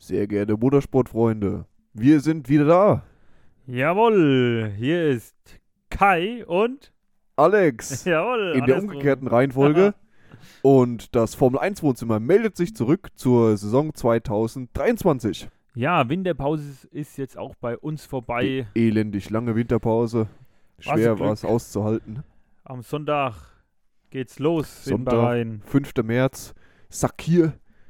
Sehr geehrte Motorsportfreunde, wir sind wieder da. Jawohl, hier ist Kai und Alex, jawohl, in der andersrum. umgekehrten Reihenfolge. Und das Formel-1-Wohnzimmer meldet sich zurück zur Saison 2023. Ja, Winterpause ist jetzt auch bei uns vorbei. Die elendig lange Winterpause. Schwer war es auszuhalten. Am Sonntag geht's los in Sonntag, Bahrain. 5. März, Sakir.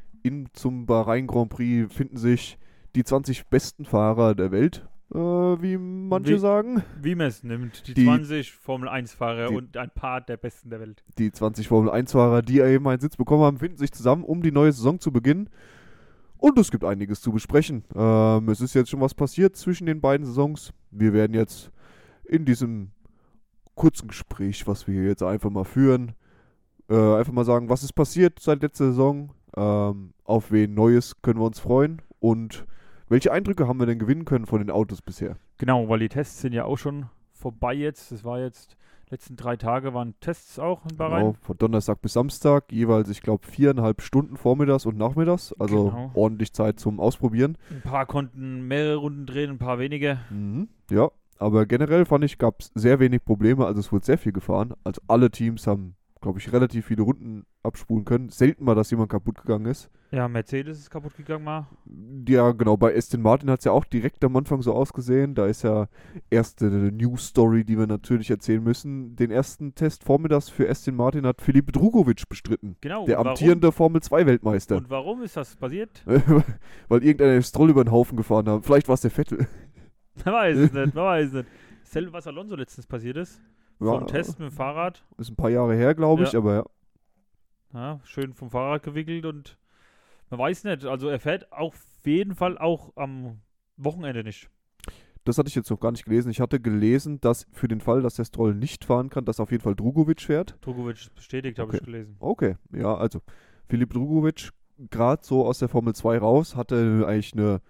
Zum Bahrain Grand Prix finden sich die 20 besten Fahrer der Welt, wie manche sagen. Wie man es nimmt. Die Die- 20 Formel-1-Fahrer die- und ein paar der Besten der Welt. Die 20 Formel-1-Fahrer, die eben einen Sitz bekommen haben, finden sich zusammen, um die neue Saison zu beginnen. Und es gibt einiges zu besprechen. Es ist jetzt schon was passiert zwischen den beiden Saisons. Wir werden jetzt in diesem kurzen Gespräch, was wir hier jetzt einfach mal führen, einfach mal sagen, was ist passiert seit letzter Saison, auf wen Neues können wir uns freuen und welche Eindrücke haben wir denn gewinnen können von den Autos bisher. Genau, weil die Tests sind ja auch schon vorbei jetzt. Das war jetzt, letzten 3 Tage waren Tests auch in Bahrain. Genau, von Donnerstag bis Samstag, jeweils, ich glaube, 4,5 Stunden vormittags und nachmittags. Also Genau. ordentlich Zeit zum Ausprobieren. Ein paar konnten mehrere Runden drehen, ein paar wenige. Ja, aber generell fand ich, gab es sehr wenig Probleme. Also es wurde sehr viel gefahren. Also alle Teams haben, glaube ich, relativ viele Runden abspulen können. Selten mal, dass jemand kaputt gegangen ist. Ja, Mercedes ist kaputt gegangen mal. Ja, genau, bei Aston Martin hat es ja auch direkt am Anfang so ausgesehen. Da ist ja erste News-Story, die wir natürlich erzählen müssen. Den ersten Test vormittags für Aston Martin hat Filip Drugovic bestritten. Genau. Der und amtierende Formel-2-Weltmeister. Und warum ist das passiert? Weil irgendeiner den Stroll über den Haufen gefahren hat. Vielleicht war es der Vettel. Man weiß es nicht, man weiß es nicht. Dasselbe, was Alonso letztens passiert ist. Ja, Vom Test mit dem Fahrrad. Ist ein paar Jahre her, glaube ich, Ja. aber ja. Ja, schön vom Fahrrad gewickelt und man weiß nicht. Also er fährt auf jeden Fall auch am Wochenende nicht. Das hatte ich jetzt noch gar nicht gelesen. Ich hatte gelesen, dass für den Fall, dass der Stroll nicht fahren kann, dass auf jeden Fall Drugovic fährt. Drugovic ist bestätigt, habe Okay. ich gelesen. Okay, ja, also Filip Drugovic, gerade so aus der Formel 2 raus, hatte eigentlich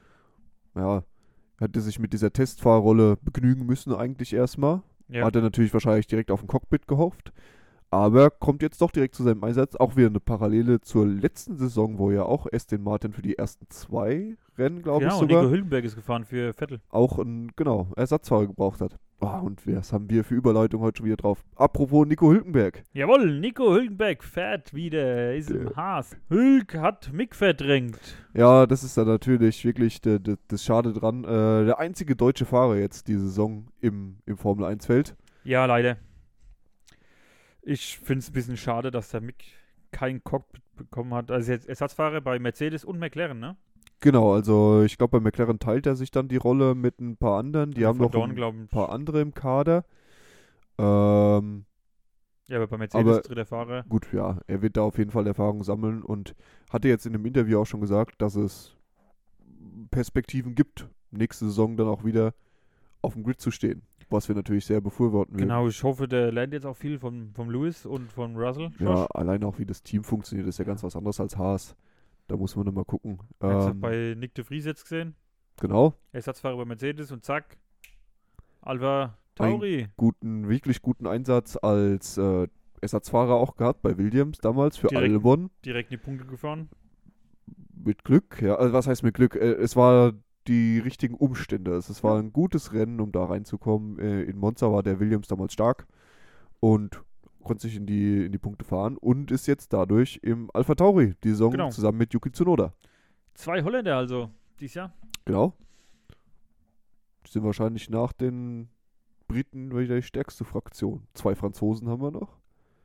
hatte sich mit dieser Testfahrrolle begnügen müssen eigentlich erstmal. Ja, Hatte natürlich wahrscheinlich direkt auf ein Cockpit gehofft. Aber kommt jetzt doch direkt zu seinem Einsatz. Auch wieder eine Parallele zur letzten Saison, wo ja auch Aston Martin für die ersten 2 Rennen, glaube ich genau. Und sogar, Nico Hülkenberg ist gefahren für Vettel. auch einen, Ersatzfahrer gebraucht hat. Und was haben wir für Überleitung heute schon wieder drauf? Apropos Nico Hülkenberg. Jawohl, Nico Hülkenberg fährt wieder. Er ist im Haas. Hülk hat Mick verdrängt. Ja, das ist dann natürlich wirklich das Schade dran. Der einzige deutsche Fahrer jetzt die Saison im Formel-1-Feld. Ja, leider. Ich finde es ein bisschen schade, dass der Mick kein Cockpit bekommen hat. Also jetzt Ersatzfahrer bei Mercedes und McLaren, ne? Genau, also ich glaube, bei McLaren teilt er sich dann die Rolle mit ein paar anderen. Die haben Von noch Dorn, ein glaube ich. paar andere im Kader. Ja, aber bei Mercedes aber- dritter Fahrer. Gut, ja, er wird da auf jeden Fall Erfahrung sammeln und hatte jetzt in einem Interview auch schon gesagt, dass es Perspektiven gibt, nächste Saison dann auch wieder auf dem Grid zu stehen. Was wir natürlich sehr befürworten würden. Genau, ich hoffe, der lernt jetzt auch viel von Lewis und von Russell. Ja, allein auch wie das Team funktioniert, ist ja ganz was anderes als Haas. Da muss man dann mal gucken. Hast du bei Nick de Vries jetzt gesehen? Genau, Ersatzfahrer bei Mercedes und zack, Alpha Tauri. wirklich guten Einsatz als Ersatzfahrer auch gehabt bei Williams damals für Direkt. Albon. Direkt in die Punkte gefahren. Mit Glück, ja. Also was heißt mit Glück? Es war die richtigen Umstände. Es war ein gutes Rennen, um da reinzukommen. In Monza war der Williams damals stark und konnte sich in die Punkte fahren und ist jetzt dadurch im Alpha Tauri die Saison Genau. zusammen mit Yuki Tsunoda. 2 Holländer also dieses Jahr. Genau. Die sind wahrscheinlich nach den Briten wieder die stärkste Fraktion. 2 Franzosen haben wir noch.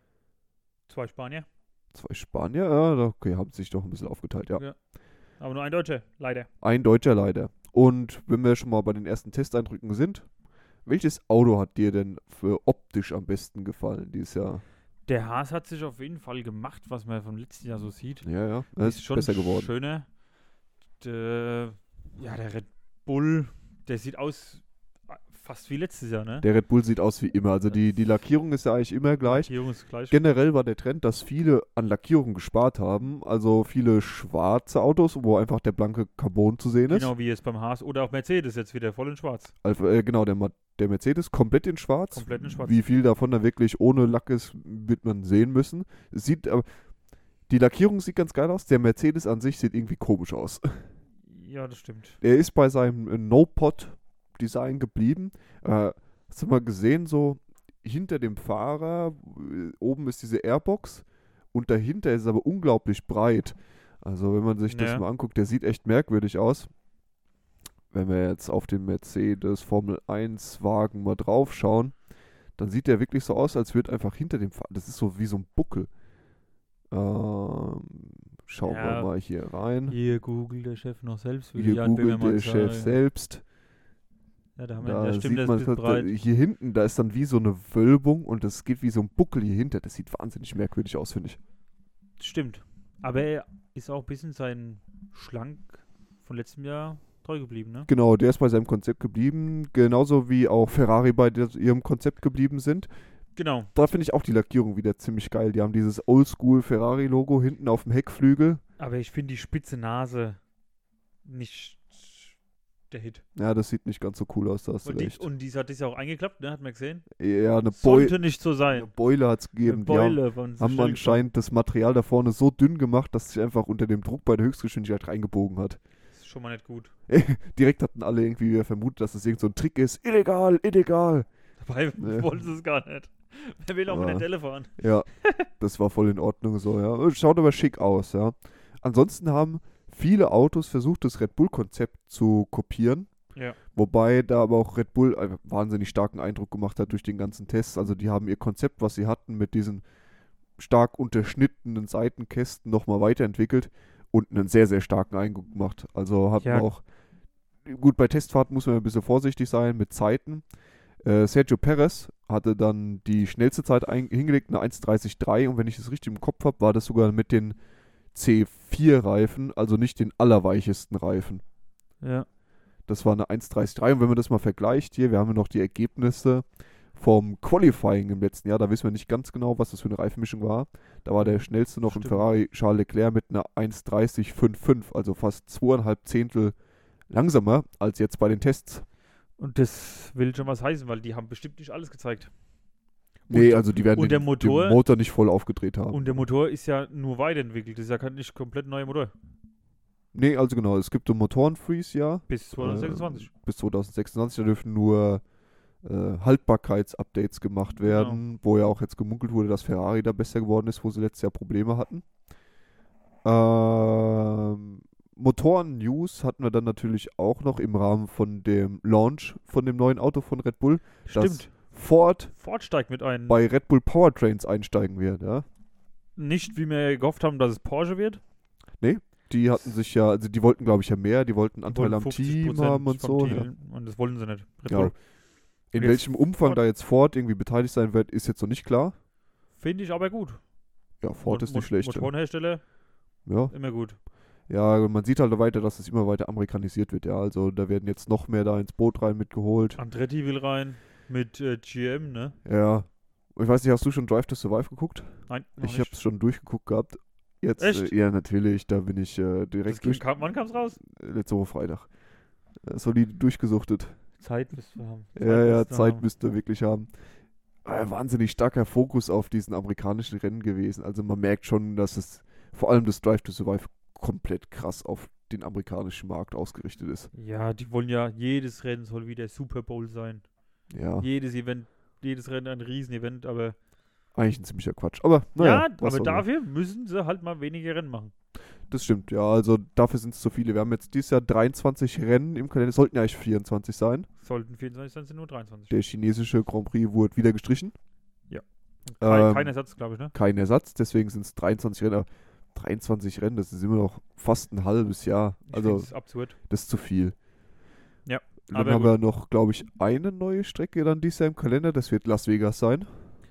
2 Spanier. 2 Spanier, ja, okay, haben sich doch ein bisschen aufgeteilt, ja. Ja. Aber nur ein Deutscher, leider. Ein Deutscher leider. Und wenn wir schon mal bei den ersten Testeindrücken sind, welches Auto hat dir denn für optisch am besten gefallen dieses Jahr? Der Haas hat sich auf jeden Fall gemacht, was man vom letzten Jahr so sieht. Ja, das ist schon besser geworden. schöner. Der Red Bull, der sieht aus fast wie letztes Jahr, ne? Der Red Bull sieht aus wie immer. Also die Lackierung ist ja eigentlich immer gleich. Lackierung ist gleich. Generell war der Trend, dass viele an Lackierung gespart haben. Also viele schwarze Autos, wo einfach der blanke Carbon zu sehen ist. Genau wie jetzt beim Haas oder auch Mercedes jetzt wieder voll in schwarz. Genau, der Mercedes komplett in schwarz. Komplett in schwarz. Wie viel davon da wirklich ohne Lack ist, wird man sehen müssen. Es sieht aber, die Lackierung sieht ganz geil aus. Der Mercedes an sich sieht irgendwie komisch aus. Ja, Ja, das stimmt. Er ist bei seinem No-Pod-Design geblieben. Hast du mal gesehen, so hinter dem Fahrer, oben ist diese Airbox und dahinter ist es aber unglaublich breit. Also wenn man sich das Ja. mal anguckt, der sieht echt merkwürdig aus. Wenn wir jetzt auf den Mercedes Formel 1 Wagen mal drauf schauen, dann sieht der wirklich so aus, als würde einfach hinter dem Fahrer, das ist so wie so ein Buckel. Schauen wir Ja. mal hier rein. Hier googelt der Chef noch selbst. würde Hier Jan googelt Böhmermann der Chef sagen. selbst. Ja, da haben wir, Da da stimmt, sieht das man, ist ein bisschen breit. hier hinten, da ist dann wie so eine Wölbung und das geht wie so ein Buckel hier hinter. Das sieht wahnsinnig merkwürdig aus, finde ich. Stimmt. Aber er ist auch ein bisschen sein Schlank von letztem Jahr treu geblieben, ne? Genau, der ist bei seinem Konzept geblieben, genauso wie auch Ferrari bei ihrem Konzept geblieben sind. Genau. Da finde ich auch die Lackierung wieder ziemlich geil. Die haben dieses Oldschool Ferrari-Logo hinten auf dem Heckflügel. Aber ich finde die spitze Nase nicht der Hit. Ja, das sieht nicht ganz so cool aus, da hast du recht. Und die hat das ja auch eingeklappt, ne? Hat man gesehen. Ja, eine Sollte nicht so eine sein. Beule hat es gegeben. Eine Beule von Die haben anscheinend das Material da vorne so dünn gemacht, dass es sich einfach unter dem Druck bei der Höchstgeschwindigkeit reingebogen hat. Das ist schon mal nicht gut. Direkt hatten alle irgendwie wieder vermutet, dass es irgend so ein Trick ist. Illegal, illegal. Dabei Ja. wollten sie es gar nicht. Wer will auch mit Ja. der Delle fahren? Ja, das war voll in Ordnung so, ja. Schaut aber schick aus, ja. Ansonsten haben viele Autos versucht, das Red Bull-Konzept zu kopieren. Ja. Wobei da aber auch Red Bull einen wahnsinnig starken Eindruck gemacht hat durch den ganzen Test. Also die haben ihr Konzept, was sie hatten, mit diesen stark unterschnittenen Seitenkästen nochmal weiterentwickelt und einen sehr, sehr starken Eindruck gemacht. Also hatten Ja. auch, gut, bei Testfahrten muss man ein bisschen vorsichtig sein mit Zeiten. Sergio Perez hatte dann die schnellste Zeit hingelegt, eine 1:30,3, und wenn ich es richtig im Kopf habe, war das sogar mit den C4-Reifen, also nicht den allerweichesten Reifen. Ja. Das war eine 1:30,3, und wenn man das mal vergleicht hier, wir haben ja noch die Ergebnisse vom Qualifying im letzten Jahr, da wissen wir nicht ganz genau, was das für eine Reifenmischung war. Da war der schnellste noch im Stimmt. Ferrari Charles Leclerc mit einer 1:30,55, also fast 2,5 Zehntel langsamer als jetzt bei den Tests. Und das will schon was heißen, weil die haben bestimmt nicht alles gezeigt. Nee, also die werden und der den Motor- Motor nicht voll aufgedreht haben. Und der Motor ist ja nur weiterentwickelt. Das ist ja nicht komplett neuer Motor. Nee, also genau, es gibt einen Motorenfreeze, ja. Bis 2026. Bis 2026, da dürfen nur Haltbarkeitsupdates gemacht werden, wo ja auch jetzt gemunkelt wurde, dass Ferrari da besser geworden ist, wo sie letztes Jahr Probleme hatten. Motoren-News hatten wir dann natürlich auch noch im Rahmen von dem Launch von dem neuen Auto von Red Bull, dass Stimmt. Ford Ford steigt mit ein. bei Red Bull Powertrains einsteigen wird, ja. Nicht, wie wir gehofft haben, dass es Porsche wird. Die hatten sich ja, also die wollten, glaube ich, ja mehr, die wollten Anteil Wollen am 50% Team haben und vom so. Deal, Ja. Und das wollen sie nicht. Red Ja. Bull. In Jetzt welchem Umfang Ford. da jetzt Ford irgendwie beteiligt sein wird, ist jetzt noch nicht klar. Finde ich aber gut. Ja, Ford ist nicht schlecht. Ja. Motorenhersteller, Ja. immer gut. Ja, man sieht halt weiter, dass es immer weiter amerikanisiert wird, ja. Also da werden jetzt noch mehr da ins Boot rein mitgeholt. Andretti will rein mit GM, ne? Ja. Ich weiß nicht, hast du schon Drive to Survive geguckt? Nein, noch Ich nicht. habe es schon durchgeguckt gehabt. Jetzt, Echt? ja, natürlich, da bin ich direkt durch. Wann kam es raus? Letzte Woche Freitag. Solide durchgesuchtet. Zeit müsst wir haben. Zeit müsst ihr wirklich haben. Wahnsinnig starker Fokus auf diesen amerikanischen Rennen gewesen. Also man merkt schon, dass es vor allem das Drive to Survive komplett krass auf den amerikanischen Markt ausgerichtet ist. Ja, die wollen ja, jedes Rennen soll wie der Super Bowl sein. Ja, Jedes Event, jedes Rennen ein Riesenevent, aber eigentlich ein ziemlicher Quatsch. Aber naja, ja, was aber soll man. dafür müssen sie halt mal weniger Rennen machen. Das stimmt, ja. Also dafür sind es zu viele. Wir haben jetzt dieses Jahr 23 Rennen im Kalender. Es sollten ja eigentlich 24 sein. Sollten 24 sein, sind nur 23. Der chinesische Grand Prix wurde wieder gestrichen. Kein Ersatz, glaube ich, ne? Kein Ersatz, deswegen sind es 23 Rennen. Aber 23 Rennen, das ist immer noch fast ein halbes Jahr. Ich Also finde es absurd. das ist zu viel. Ja, Dann aber haben gut. wir noch, glaube ich, eine neue Strecke dann dieses Jahr im Kalender. Das wird Las Vegas sein.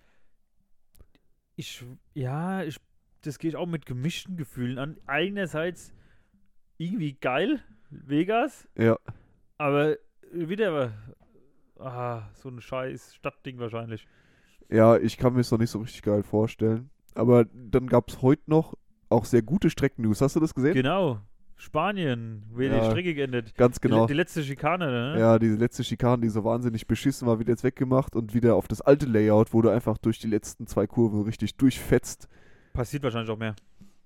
Das gehe ich auch mit gemischten Gefühlen an. Einerseits irgendwie geil, Vegas, Ja. aber wieder so ein scheiß Stadtding wahrscheinlich. Ja, ich kann mir es noch nicht so richtig geil vorstellen. Aber dann gab es heute noch auch sehr gute Strecken-News. Hast du das gesehen? Genau. Spanien, wie die Ja, Strecke geendet. Ganz genau. Die letzte Schikane, ne? Ja, diese letzte Schikane, die so wahnsinnig beschissen war, wird jetzt weggemacht und wieder auf das alte Layout, wo du einfach durch die letzten 2 Kurven richtig durchfetzt. Passiert wahrscheinlich auch mehr.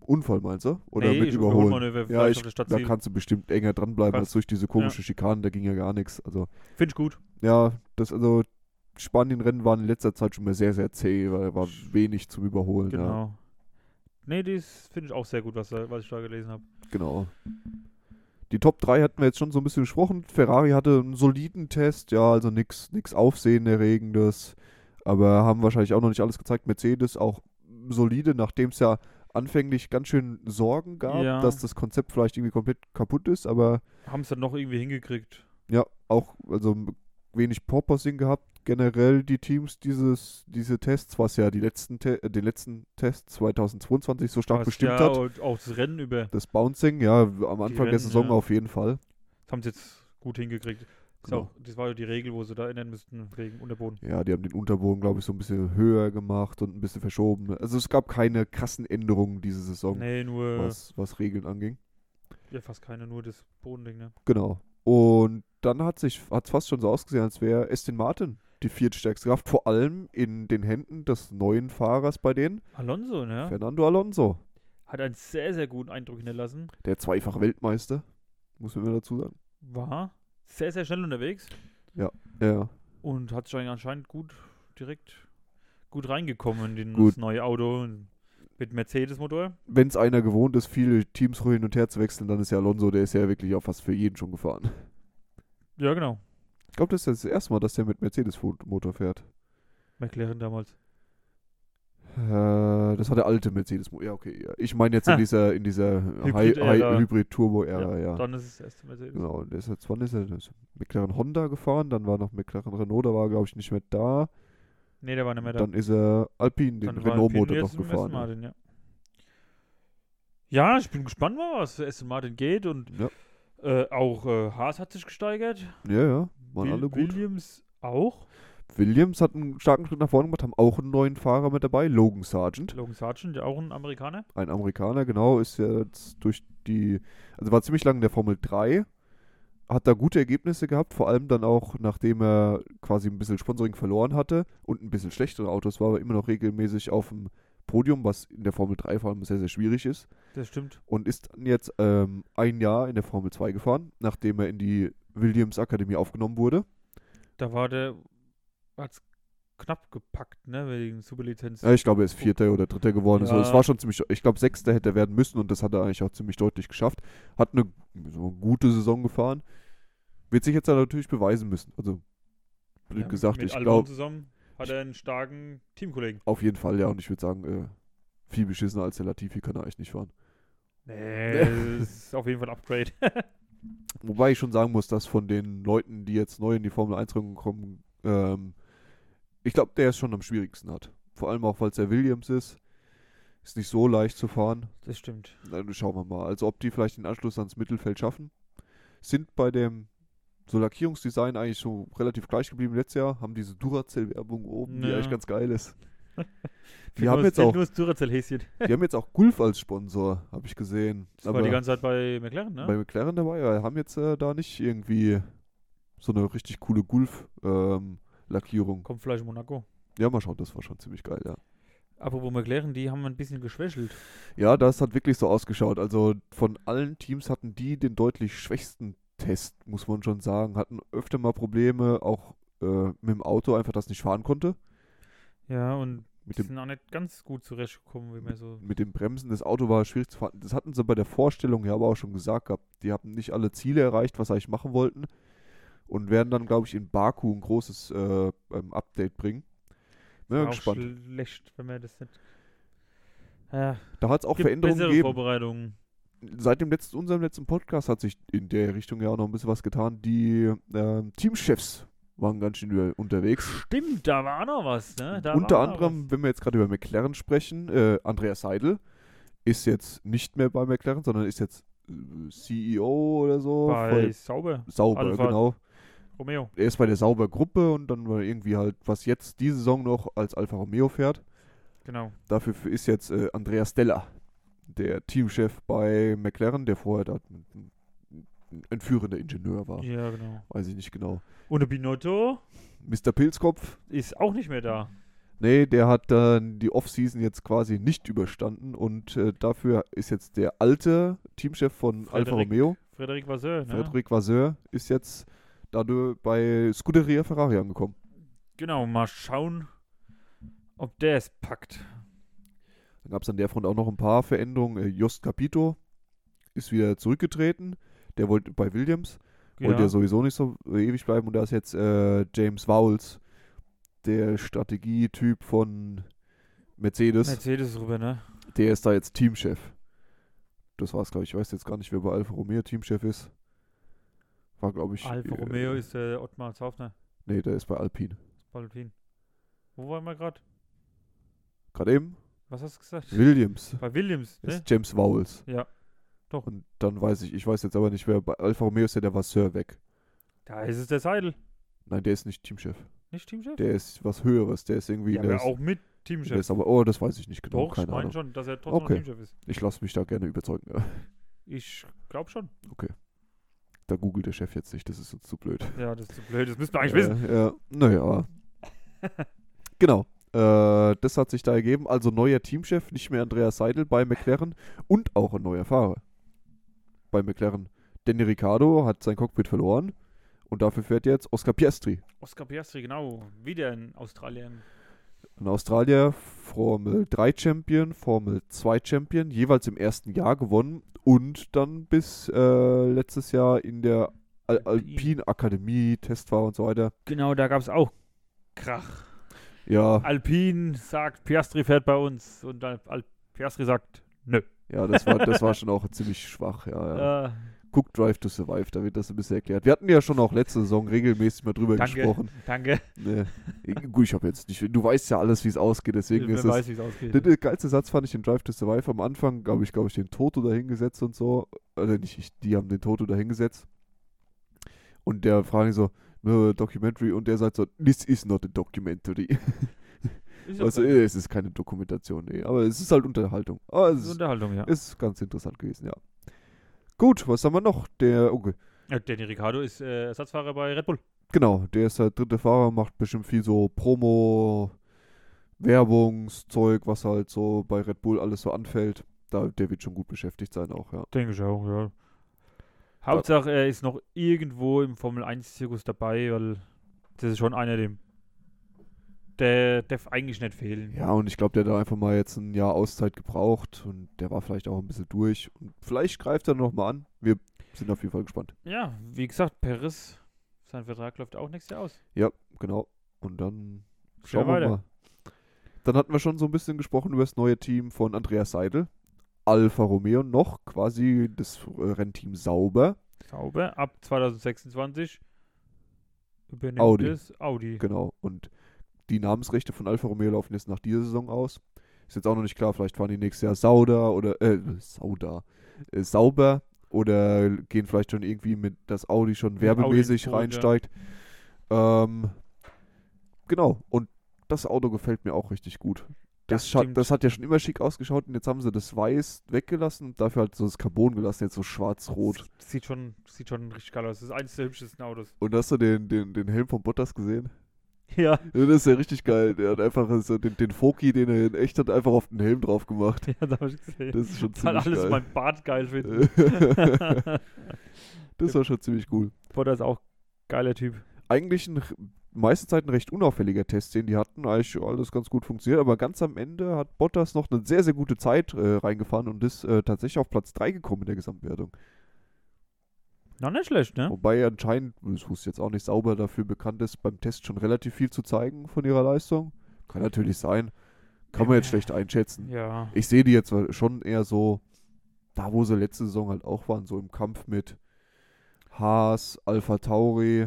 Unfall, meinst du? Oder Nee, mit ich Überholen? Überholmanöver Ja, vielleicht auf der da Stadtziel. kannst du bestimmt enger dranbleiben als Kannst- durch diese komische Schikane, da ging ja gar nichts. Also, Finde ich gut. ja, Spanien-Rennen waren in letzter Zeit schon mal sehr, sehr zäh, weil da war wenig zum Überholen. Ja, Genau. Nee, das finde ich auch sehr gut, was ich da gelesen habe. genau. Die Top 3 hatten wir jetzt schon so ein bisschen besprochen. Ferrari hatte einen soliden Test, ja, also nichts Aufsehenerregendes, aber haben wahrscheinlich auch noch nicht alles gezeigt. Mercedes auch solide, nachdem es ja anfänglich ganz schön Sorgen gab, Ja. dass das Konzept vielleicht irgendwie komplett kaputt ist, aber Haben es dann noch irgendwie hingekriegt. ja, auch also wenig Porpoising gehabt. Generell die Teams diese Tests, was ja den letzten Test 2022 so stark Was bestimmt ja hat. und auch das Rennen über. Das Bouncing, ja, am Anfang der Rennen, Saison ja. auf jeden Fall. Das haben sie jetzt gut hingekriegt. Genau. Das war ja die Regel, wo sie da ändern müssten wegen Unterboden. Ja, die haben den Unterboden, glaube ich, so ein bisschen höher gemacht und ein bisschen verschoben. Also es gab keine krassen Änderungen diese Saison, Nee, nur. was Regeln anging. Ja, fast keine, nur das Bodending, ne? Genau. Und dann hat es fast schon so ausgesehen, als wäre Aston Martin die viertstärkste Kraft, vor allem in den Händen des neuen Fahrers bei denen, Alonso, ne? Fernando Alonso. Hat einen sehr, sehr guten Eindruck hinterlassen. Der zweifache Weltmeister, muss man immer dazu sagen. War sehr, sehr schnell unterwegs. Ja. Und hat sich anscheinend direkt gut reingekommen in Gut. das neue Auto mit Mercedes-Motor. Wenn es einer gewohnt ist, viele Teams hin und her zu wechseln, dann ist ja Alonso, der ist ja wirklich auch fast für jeden schon gefahren. Ja, genau. Ich glaube, das ist das erste Mal, dass der mit Mercedes-Motor fährt. McLaren damals. Das war der alte Mercedes-Motor. Ja, okay. Ja. Ich meine jetzt in dieser Hybrid-Ära. Hybrid-Turbo-Ära, ja. Dann ist es das erste Mercedes. Genau. Und wann ist er? Das ist McLaren Honda gefahren, dann war noch McLaren Renault, da war glaube ich nicht mehr da. Nee, der war nicht mehr da. Dann ist er Alpine, den Dann war Renault-Motor Alpine noch jetzt im gefahren. Aston Martin, ja. Ja, ich bin gespannt, was für Aston Martin geht. Und Ja. auch Haas hat sich gesteigert. Ja, waren alle gut. Williams auch. Williams hat einen starken Schritt nach vorne gemacht, haben auch einen neuen Fahrer mit dabei, Logan Sargent. Logan Sargent, ja auch ein Amerikaner. Ein Amerikaner, genau, ist ja jetzt also war ziemlich lange in der Formel 3, hat da gute Ergebnisse gehabt, vor allem dann auch, nachdem er quasi ein bisschen Sponsoring verloren hatte und ein bisschen schlechtere Autos war, aber immer noch regelmäßig auf dem Podium, was in der Formel 3 vor allem sehr, sehr schwierig ist. Das stimmt. Und ist dann jetzt ein Jahr in der Formel 2 gefahren, nachdem er in die Williams Akademie aufgenommen wurde. Da hat's knapp gepackt, ne, wegen Superlizenz. Ja, ich glaube, er ist Vierter oder Dritter geworden. Ja. Also, es war schon ziemlich, ich glaube, Sechster hätte er werden müssen und das hat er eigentlich auch ziemlich deutlich geschafft. Hat eine gute Saison gefahren. Wird sich jetzt dann natürlich beweisen müssen. Also, blöd gesagt, mit ich Albon glaube, zusammen hat er einen starken Teamkollegen. auf jeden Fall, ja. Und ich würde sagen, viel beschissener als der Latifi kann er eigentlich nicht fahren. Nee, das ist auf jeden Fall ein Upgrade. Wobei ich schon sagen muss, dass von den Leuten, die jetzt neu in die Formel 1 kommen, ich glaube, der es schon am schwierigsten hat. Vor allem auch, weil es der Williams ist. Ist nicht so leicht zu fahren. Das stimmt. Dann schauen wir mal. Also ob die vielleicht den Anschluss ans Mittelfeld schaffen. Sind bei dem so Lackierungsdesign eigentlich so relativ gleich geblieben letztes Jahr. Haben diese Duracell-Werbung oben, die Ja. eigentlich ganz geil ist. Die haben jetzt auch, nur das Duracell-Häschen. die haben jetzt auch Gulf als Sponsor, habe ich gesehen. Das war die ganze Zeit bei McLaren, ne? bei McLaren dabei, ja, haben jetzt da nicht irgendwie so eine richtig coole Gulf-Lackierung. Kommt vielleicht Monaco. Ja, mal schauen, das war schon ziemlich geil, ja. Apropos McLaren, die haben ein bisschen geschwächelt. Ja, das hat wirklich so ausgeschaut. Also von allen Teams hatten die den deutlich schwächsten Test, muss man schon sagen. Hatten öfter mal Probleme, auch mit dem Auto, einfach das nicht fahren konnte. Ja, und Mit die dem, sind auch nicht ganz gut zurechtgekommen, wie man so. mit dem Bremsen, das Auto war schwierig zu fahren. Das hatten sie bei der Vorstellung ja aber auch schon gesagt gehabt. Die haben nicht alle Ziele erreicht, was sie eigentlich machen wollten. Und werden dann, glaube ich, in Baku ein großes Update bringen. Bin War ja auch gespannt. schlecht, wenn man das nicht. Ja, Da hat es auch gibt Veränderungen bessere gegeben. Vorbereitungen. Seit unserem letzten Podcast hat sich in der Richtung ja auch noch ein bisschen was getan. Die Teamchefs waren ganz schön unterwegs. Stimmt, da war noch was, ne? Da Unter war noch anderem, wenn wir jetzt gerade über McLaren sprechen, Andreas Seidel ist jetzt nicht mehr bei McLaren, sondern ist jetzt CEO oder so. bei Sauber, Sauber, Alfa. genau. Romeo. Er ist bei der Sauber-Gruppe und dann war irgendwie halt, was jetzt diese Saison noch als Alfa Romeo fährt. Genau. Dafür ist jetzt Andreas Stella, der Teamchef bei McLaren, der vorher da ein führender Ingenieur war. Ja, genau. Weiß ich nicht genau. Und der Binotto Mr. Pilzkopf, ist auch nicht mehr da. Nee, der hat dann die Offseason jetzt quasi nicht überstanden und dafür ist jetzt der alte Teamchef von Alfa Romeo, Frédéric Vasseur, ne? Frédéric Vasseur, ist jetzt dadurch bei Scuderia Ferrari angekommen. Genau, mal schauen, ob der es packt. Dann gab es an der Front auch noch ein paar Veränderungen. Jost Capito ist wieder zurückgetreten. Der wollte bei Williams, wollte ja sowieso nicht so ewig bleiben. Und da ist jetzt James Vowles, der Strategietyp von Mercedes. Mercedes rüber, ne? Der ist da jetzt Teamchef. Das war's, glaube ich. Ich weiß jetzt gar nicht, wer bei Alfa Romeo Teamchef ist. War, glaube ich. Alfa Romeo ist der Ottmar Zaufner. Nee, der ist bei Alpine. Alpine. Wo waren wir gerade? Gerade eben? Was hast du gesagt? Williams. Bei Williams, ne? Ist James Vowles. Ja. Doch. Und dann weiß ich weiß jetzt aber nicht, wer bei Alfa Romeo ist, ja der Vasseur weg. Da ist es der Seidel. Nein, der ist nicht Teamchef. Nicht Teamchef? Der ist was Höheres. Der ist irgendwie. Ja, aber auch mit Teamchef. Der ist aber, das weiß ich nicht genau. Doch, keine ich meine Ahnung. schon, dass er trotzdem noch Teamchef ist. Ich lasse mich da gerne überzeugen. Ja. Ich glaube schon. Da googelt der Chef jetzt nicht, das ist uns zu blöd. Ja, das ist zu blöd, das müssten wir eigentlich wissen. Ja, naja. Genau. Das hat sich da ergeben. Also neuer Teamchef, nicht mehr Andreas Seidel bei McLaren und auch ein neuer Fahrer bei McLaren. Danny Ricciardo hat sein Cockpit verloren und dafür fährt jetzt Oscar Piastri. Oscar Piastri, genau. Wieder in Australien. Ein Australier, Formel 3 Champion, Formel 2 Champion, jeweils im ersten Jahr gewonnen und dann bis letztes Jahr in der Alpine Akademie, Testfahrer und so weiter. Genau, da gab es auch Krach. Ja. Alpine sagt, Piastri fährt bei uns und Piastri sagt, nö. Ja, das war schon auch ziemlich schwach, ja. Guck Drive to Survive, da wird das ein bisschen erklärt. Wir hatten ja schon auch letzte Saison regelmäßig mal drüber gesprochen. Danke. Gut, ich habe jetzt nicht, du weißt ja alles, wie es ausgeht, deswegen ist es. Wie es ausgeht. Der geilste Satz fand ich in Drive to Survive am Anfang, glaube ich, den Toto da hingesetzt und so. Oder nicht, die haben den Toto da hingesetzt. Und der fragt so, Documentary, und der sagt so, this is not a documentary. Also, es ist keine Dokumentation, nee, aber es ist halt Unterhaltung. Aber es ist Unterhaltung, ja. Ist ganz interessant gewesen, ja. Gut, was haben wir noch? Danny Ricciardo ist Ersatzfahrer bei Red Bull. Genau, der ist der dritte Fahrer, macht bestimmt viel so Promo, Werbungszeug, was halt so bei Red Bull alles so anfällt. Der wird schon gut beschäftigt sein auch, ja. Denke ich auch, ja. Hauptsache, er ist noch irgendwo im Formel-1-Zirkus dabei, weil das ist schon einer, der darf eigentlich nicht fehlen. Ja, und ich glaube, der hat da einfach mal jetzt ein Jahr Auszeit gebraucht und der war vielleicht auch ein bisschen durch. Und vielleicht greift er noch mal an. Wir sind auf jeden Fall gespannt. Ja, wie gesagt, Perez, sein Vertrag läuft auch nächstes Jahr aus. Ja, genau. Und dann schauen wir mal. Dann hatten wir schon so ein bisschen gesprochen über das neue Team von Andreas Seidel. Alfa Romeo noch, quasi das Rennteam Sauber. Sauber, ab 2026 übernimmt es Audi. Genau, und die Namensrechte von Alfa Romeo laufen jetzt nach dieser Saison aus. Ist jetzt auch noch nicht klar, vielleicht fahren die nächstes Jahr Sauber oder gehen vielleicht schon irgendwie mit, dass Audi schon werbemäßig reinsteigt. Ja. Genau, und das Auto gefällt mir auch richtig gut. Das hat ja schon immer schick ausgeschaut und jetzt haben sie das Weiß weggelassen und dafür halt so das Carbon gelassen, jetzt so schwarz-rot. Sieht schon richtig geil aus. Das ist eines der hübschesten Autos. Und hast du den Helm von Bottas gesehen? Ja. Das ist ja richtig geil. Der hat einfach so den Foki, den er in echt hat, einfach auf den Helm drauf gemacht. Ja, das hab ich gesehen. Das ist schon ziemlich geil. Weil alles mein Bart geil finden. Das war schon ziemlich cool. Bottas ist auch geiler Typ. Eigentlich meiste Zeit ein recht unauffälliger Test, den die hatten. Eigentlich alles ganz gut funktioniert, aber ganz am Ende hat Bottas noch eine sehr, sehr gute Zeit reingefahren und ist tatsächlich auf Platz 3 gekommen in der Gesamtwertung. Na, nicht schlecht, ne? Wobei er anscheinend, das wusste jetzt auch nicht, Sauber dafür bekannt ist, beim Test schon relativ viel zu zeigen von ihrer Leistung. Kann natürlich sein. Kann man jetzt schlecht einschätzen. Ja. Ich sehe die jetzt schon eher so, da wo sie letzte Saison halt auch waren, so im Kampf mit Haas, Alpha Tauri,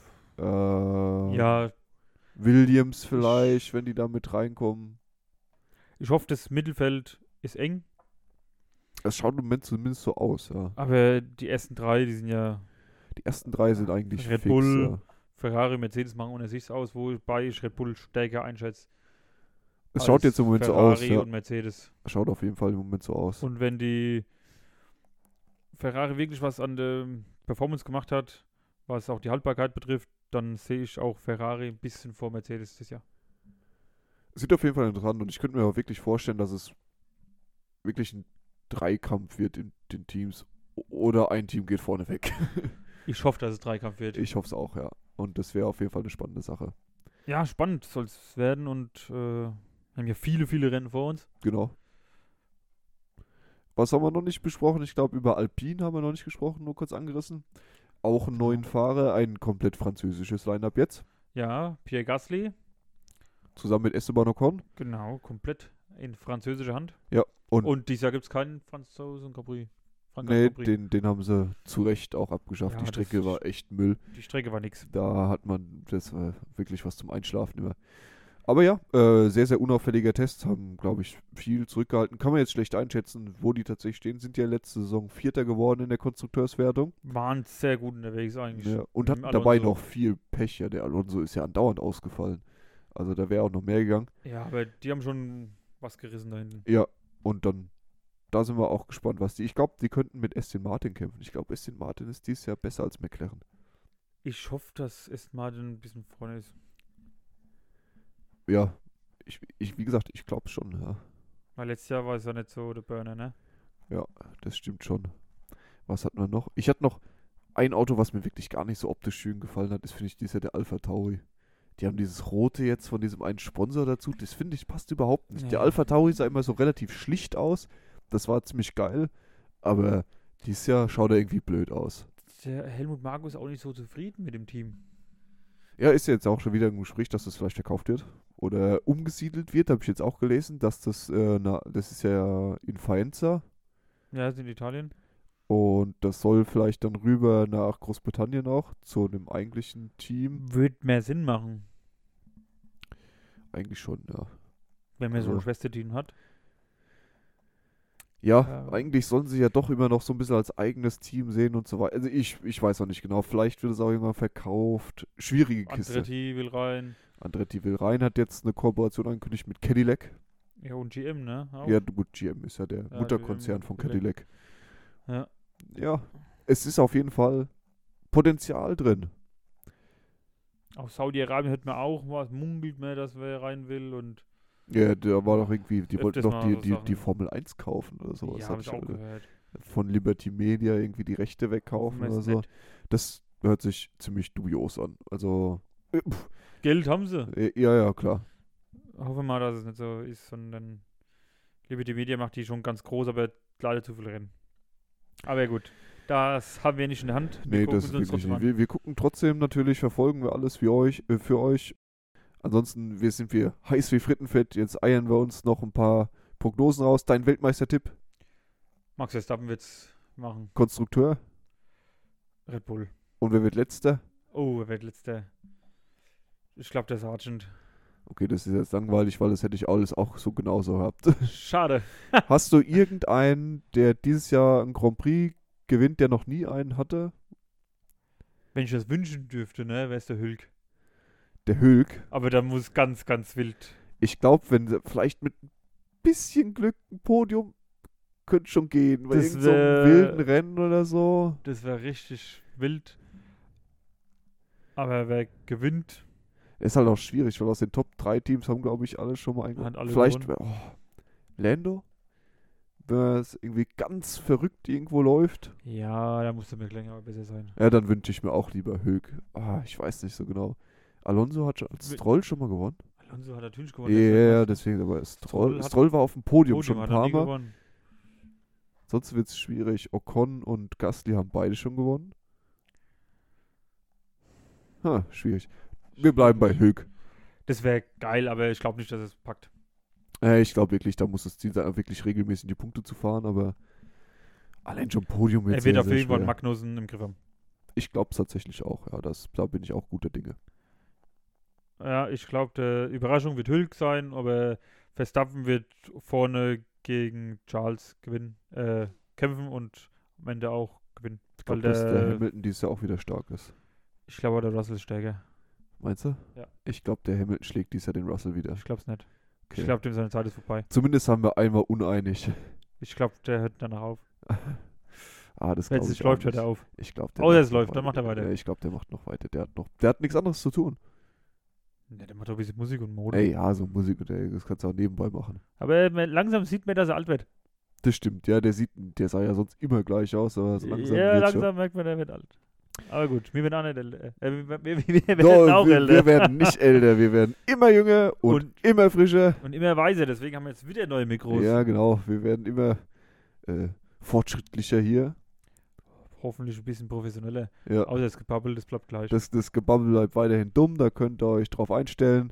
Williams vielleicht, wenn die da mit reinkommen. Ich hoffe, das Mittelfeld ist eng. Es schaut im Moment zumindest so aus, ja. Aber die ersten drei, die sind ja... Die ersten drei sind eigentlich Red fix, Bull, ja. Ferrari, Mercedes machen ohne sich aus, wobei ich Red Bull stärker einschätze. Es schaut jetzt im Moment Ferrari so aus, ja. Und Mercedes. Schaut auf jeden Fall im Moment so aus. Und wenn die Ferrari wirklich was an der Performance gemacht hat, was auch die Haltbarkeit betrifft, dann sehe ich auch Ferrari ein bisschen vor Mercedes dieses Jahr. Sieht auf jeden Fall interessant und ich könnte mir auch wirklich vorstellen, dass es wirklich ein Dreikampf wird in den Teams oder ein Team geht vorne weg. Ich hoffe, dass es Dreikampf wird. Ich hoffe es auch, ja. Und das wäre auf jeden Fall eine spannende Sache. Ja, spannend soll es werden und wir haben ja viele, viele Rennen vor uns. Genau. Was haben wir noch nicht besprochen? Ich glaube, über Alpine haben wir noch nicht gesprochen, nur kurz angerissen. Auch einen neuen Fahrer, ein komplett französisches Line-Up jetzt. Ja, Pierre Gasly, Zusammen mit Esteban Ocon. genau, komplett in französischer Hand. Ja, Und dieses Jahr gibt es keinen Franzosen Grand Prix. Frankreich nee, Grand Prix. den haben sie zu Recht auch abgeschafft. Ja, Die das Strecke ist- war echt Müll. Die Strecke war nix. Da hat man, das war wirklich was zum Einschlafen immer. Aber ja, sehr, sehr unauffälliger Test. Haben, glaube ich, viel zurückgehalten. Kann man jetzt schlecht einschätzen, wo die tatsächlich stehen. Sind ja letzte Saison Vierter geworden in der Konstrukteurswertung. Waren sehr gut unterwegs eigentlich. Ja, und Mit hatten dem dabei Alonso. noch viel Pech. Ja, der Alonso ist ja andauernd ausgefallen. Also da wäre auch noch mehr gegangen. Ja, aber die haben schon was gerissen da hinten. Ja, und dann, da sind wir auch gespannt, was die. Ich glaube, die könnten mit Aston Martin kämpfen. Ich glaube, Aston Martin ist dieses Jahr besser als McLaren. Ich hoffe, dass Aston Martin ein bisschen vorne ist. Ja, wie gesagt, ich glaube schon, ja. Weil letztes Jahr war es ja nicht so der Burner, ne? Ja, das stimmt schon. Was hatten wir noch? Ich hatte noch ein Auto, was mir wirklich gar nicht so optisch schön gefallen hat. Das finde ich dieses Jahr der Alpha Tauri. Die haben dieses Rote jetzt von diesem einen Sponsor dazu. Das finde ich passt überhaupt nicht. Der Ja. Alpha Tauri sah immer so relativ schlicht aus. Das war ziemlich geil. Aber dieses Jahr schaut er irgendwie blöd aus. Der Helmut Marko ist auch nicht so zufrieden mit dem Team. Ja, ist ja jetzt auch schon wieder im Gespräch, dass das vielleicht verkauft wird. Oder umgesiedelt wird, habe ich jetzt auch gelesen, dass das, das ist ja in Faenza. Ja, ist in Italien. Und das soll vielleicht dann rüber nach Großbritannien auch, zu einem eigentlichen Team. Würde mehr Sinn machen, Eigentlich schon, ja. wenn man so ein Also- Schwesterteam hat. Ja, Ja. eigentlich sollen sie ja doch immer noch so ein bisschen als eigenes Team sehen und so weiter. Also ich weiß auch nicht genau. Vielleicht wird es auch irgendwann verkauft. Schwierige Kiste. Andretti will rein. Andretti will rein, hat jetzt eine Kooperation angekündigt mit Cadillac. Ja, und GM, ne? Auch. Ja, gut, GM ist ja der Ja, Mutterkonzern GM, von Cadillac. Cadillac. Ja. Ja, es ist auf jeden Fall Potenzial drin. Aus Saudi-Arabien hört man auch was, munkelt man, dass wer rein will und Ja, da war doch irgendwie, die wollten Öfters doch mal so die Sachen. Formel 1 kaufen oder sowas. ja, hab habe ich auch oder gehört. von Liberty Media irgendwie die Rechte wegkaufen Hoffen wir oder es so. nicht. Das hört sich ziemlich dubios an. Also, Geld haben sie. ja, klar. Hoffen wir mal, dass es nicht so ist, sondern Liberty Media macht die schon ganz groß, aber leider zu viel Rennen. Aber gut, das haben wir nicht in der Hand. Nee, gucken das ist uns wirklich trotzdem nicht. an. Wir gucken trotzdem natürlich, verfolgen wir alles für euch. Ansonsten sind wir heiß wie Frittenfett. Jetzt eiern wir uns noch ein paar Prognosen raus. Dein Weltmeistertipp, Max Verstappen wird's machen. Konstrukteur. Red Bull. Und wer wird letzter? Oh, wer wird letzter? Ich glaube, der Sergeant. Okay, das ist jetzt langweilig, weil das hätte ich alles auch so genauso gehabt. Schade. Hast du irgendeinen, der dieses Jahr einen Grand Prix gewinnt, der noch nie einen hatte? Wenn ich das wünschen dürfte, ne, wäre es der Hülk. Der Hülk. Aber da muss ganz, ganz wild. Ich glaube, wenn sie vielleicht mit ein bisschen Glück ein Podium könnte schon gehen. Bei Das irgendeinem so einem wär- wilden Rennen oder so. Das wäre richtig wild. Aber wer gewinnt, Ist halt auch schwierig, weil aus den Top 3 Teams haben, glaube ich, alle schon mal Hat eingeholt. alle Vielleicht, gewonnen. Lando? Wenn es irgendwie ganz verrückt irgendwo läuft. ja, da muss der McLaren aber besser sein. Ja, dann wünsche ich mir auch lieber Hülk. Ich weiß nicht so genau. Alonso hat schon als Wi- Stroll schon mal gewonnen. Alonso hat natürlich Ja, gewonnen. der ist Weltmeister. deswegen, aber Stroll hat- Stroll war auf dem Podium, Podium schon ein hat er paar nie Mal. gewonnen. Sonst wird es schwierig. Ocon und Gasly haben beide schon gewonnen. Schwierig. Wir bleiben bei Hülk. Das wäre geil, aber ich glaube nicht, dass es packt. Ich glaube wirklich, da muss das Ziel sein, wirklich regelmäßig die Punkte zu fahren, aber allein schon Podium wird Er wird sehr, auf sehr jeden Fall schwer. Magnussen im Griff haben. Ich glaube es tatsächlich auch, ja. Da bin ich auch guter Dinge. Ja, ich glaube, die Überraschung wird Hülk sein, aber Verstappen wird vorne gegen Charles kämpfen und am Ende auch gewinnen. Ich glaube, Weil dass der der- Hamilton dieses Jahr auch wieder stark ist. Ich glaube, der Russell ist stärker. Meinst du? Ja. Ich glaube, der Hamilton schlägt dieses Jahr den Russell wieder. Ich glaube es nicht. Okay. Ich glaube, dem seine Zeit ist vorbei. Zumindest haben wir einmal uneinig. Ich glaube, der hört danach auf. Das Wenn glaube es ich nicht auch läuft, hört nicht. er auf. Ich glaube, Außer es läuft, dann macht er weiter. Ja, ich glaube, der macht noch weiter. Der hat nichts anderes zu tun. Ja, der macht doch ein bisschen Musik und Mode. Ey, ja, so Musik, ey, das kannst du auch nebenbei machen. Aber langsam sieht man, dass er alt wird. Das stimmt, ja, der sah ja sonst immer gleich aus, aber so langsam Ja, wird's schon. langsam merkt man, er wird alt. Aber gut, wir werden auch nicht älter. Wir werden Doch, auch wir älter. werden nicht älter, wir werden immer jünger und immer frischer. Und immer weiser, deswegen haben wir jetzt wieder neue Mikros. Ja, genau, wir werden immer fortschrittlicher hier. Hoffentlich ein bisschen professioneller. Ja, Außer das Gebabbel, das bleibt gleich. das Gebabbel bleibt weiterhin dumm, da könnt ihr euch drauf einstellen.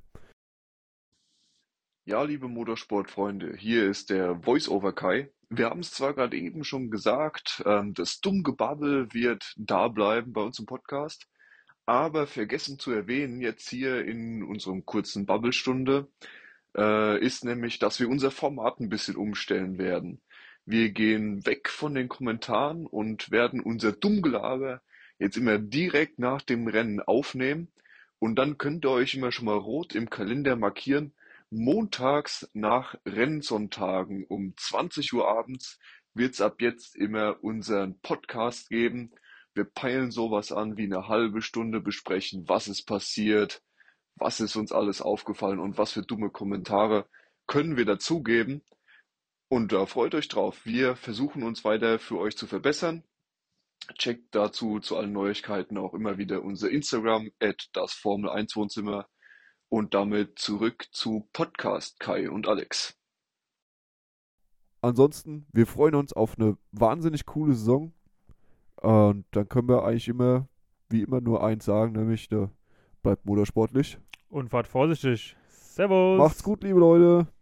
Ja, liebe Motorsportfreunde, hier ist der Voice-Over Kai. Wir haben es zwar gerade eben schon gesagt, das Dummgebabbel wird da bleiben bei uns im Podcast, aber vergessen zu erwähnen jetzt hier in unserem kurzen Babbelstunde ist nämlich, dass wir unser Format ein bisschen umstellen werden. Wir gehen weg von den Kommentaren und werden unser Dummgelaber jetzt immer direkt nach dem Rennen aufnehmen und dann könnt ihr euch immer schon mal rot im Kalender markieren. Montags nach Rennsonntagen um 20 Uhr abends wird es ab jetzt immer unseren Podcast geben. Wir peilen sowas an wie eine halbe Stunde besprechen, was ist passiert, was ist uns alles aufgefallen und was für dumme Kommentare können wir dazugeben. Und da freut euch drauf. Wir versuchen uns weiter für euch zu verbessern. Checkt dazu zu allen Neuigkeiten auch immer wieder unser Instagram @das Formel 1 Wohnzimmer. Und damit zurück zu Podcast Kai und Alex. Ansonsten, wir freuen uns auf eine wahnsinnig coole Saison. Und dann können wir eigentlich immer, wie immer, nur eins sagen, nämlich, bleibt motorsportlich. Und fahrt vorsichtig. Servus. Macht's gut, liebe Leute.